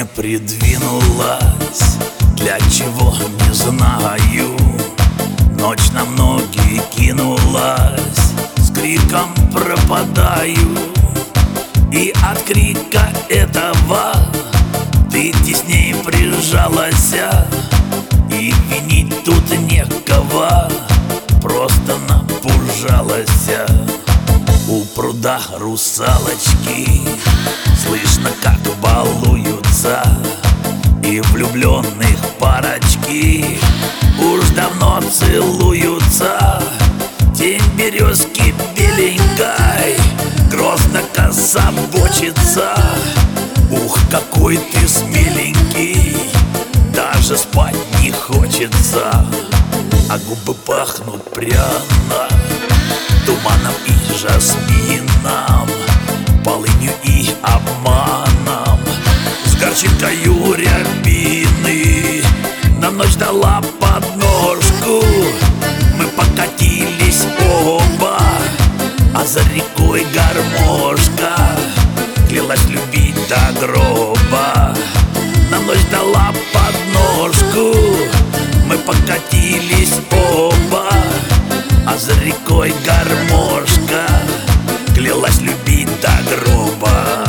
придвинулась, для чего не знаю. Ночь на ноги кинулась, с криком пропадаю. И от крика этого ты тесней прижалась, и винить тут некого, просто напужалась. У пруда русалочки слышно, как балуются, и влюбленных парочки уж давно целуются. Тень березки беленькой грозно кособочится. Ух, какой ты смеленький, даже спать не хочется. А губы пахнут пряно туманом и жасмином, полынью и обманом, с горчинкою рябины. На ночь дала подножку, мы покатились оба, а за рекой гармошка клялась любить до гроба. На ночь дала подножку, мы покатились оба, а за рекой гармошка клялась любить до гроба.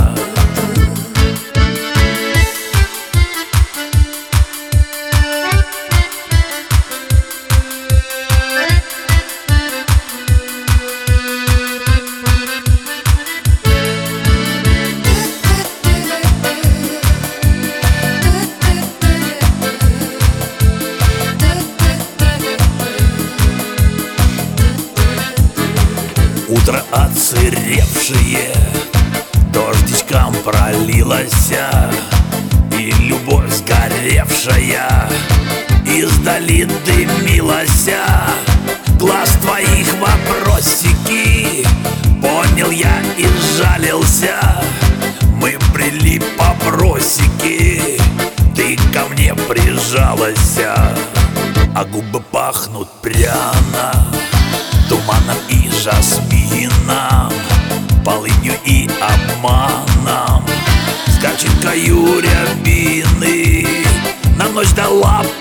Утро отсыревшее дождичком пролилось, и любовь сгоревшая издали дымилась. Глаз твоих вопросики понял я и сжалился. Мы брели по просеке, ты ко мне прижалась, а губы пахнут пряно туманом и жасмином, полынью и обманом, с горчинкою рябины. На ночь дала